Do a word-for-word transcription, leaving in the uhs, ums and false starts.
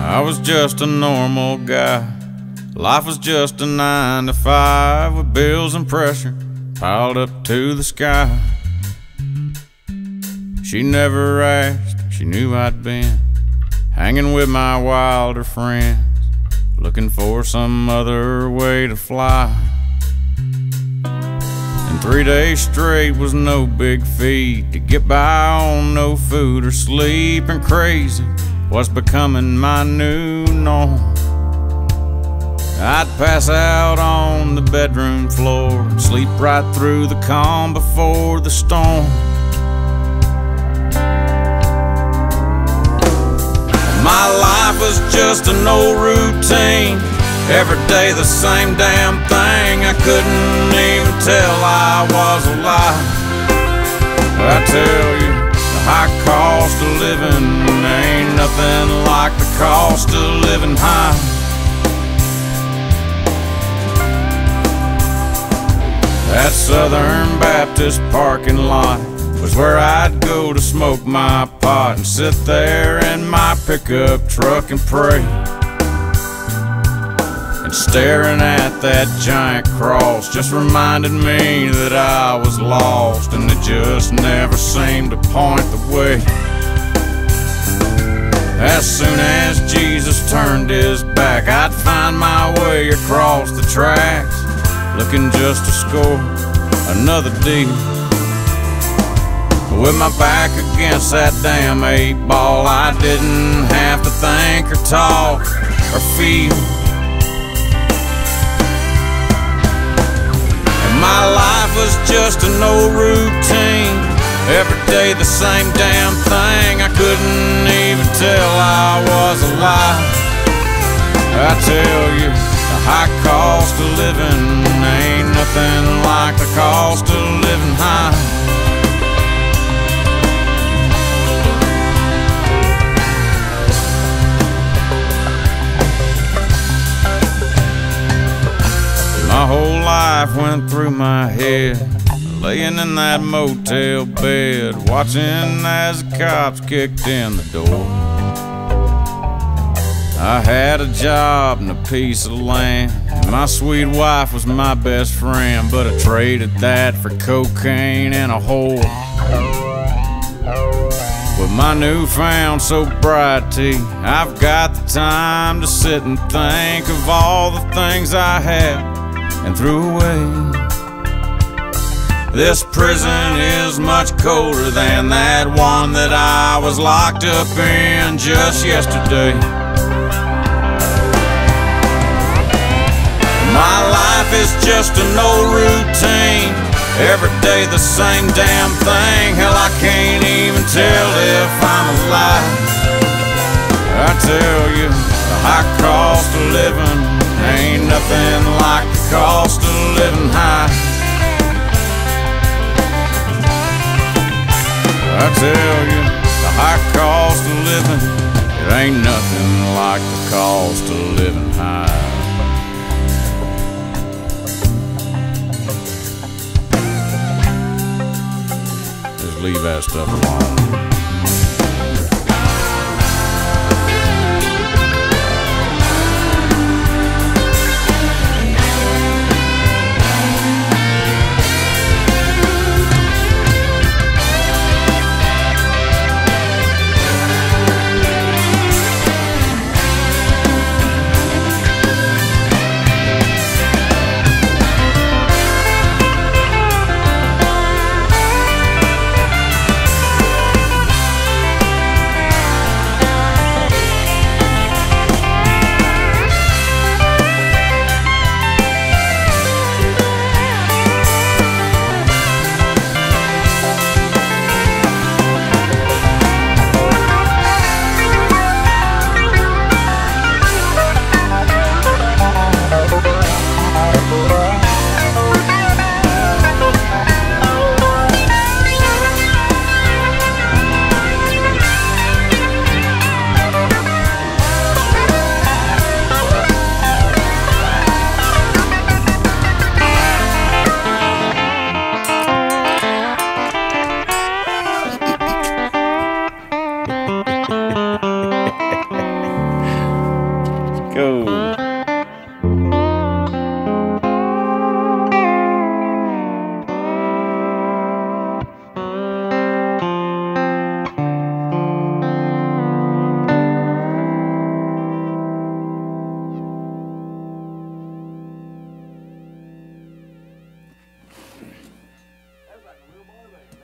I was just a normal guy. Life was just a nine to five with bills and pressure piled up to the sky. She never asked, she knew I'd been hanging with my wilder friends, looking for some other way to fly. And three days straight was no big feat to get by on no food or sleep, and crazy was becoming my new norm. I'd pass out on the bedroom floor and sleep right through the calm before the storm. My life was just an old routine, every day the same damn thing. I couldn't even tell I was alive. I tell you, the high cost of living ain't nothing like the cost of living high. That Southern Baptist parking lot was where I'd go to smoke my pot and sit there in my pickup truck and pray. And staring at that giant cross just reminded me that I was lost, and it just never seemed to point the way. As soon as Jesus turned his back, I'd find my way across the tracks, looking just to score another deal. With my back against that damn eight ball, I didn't have to think or talk or feel. And my life was just an old routine, every day the same damn thing. I couldn't even tell I was alive. I tell you, the high cost of living ain't nothing like the cost of living high. My whole life went through my head, laying in that motel bed, watching as the cops kicked in the door. I had a job and a piece of land, and my sweet wife was my best friend, but I traded that for cocaine and a whore. With my newfound sobriety, I've got the time to sit and think of all the things I had and threw away. This prison is much colder than that one that I was locked up in just yesterday. My life is just an old routine, every day the same damn thing. Hell, I can't even tell if I'm alive. I tell you, the high cost of living ain't nothing like the cost of living high. I tell you, the high cost of living, it ain't nothing like the cost of living high. Leave that stuff alone. go.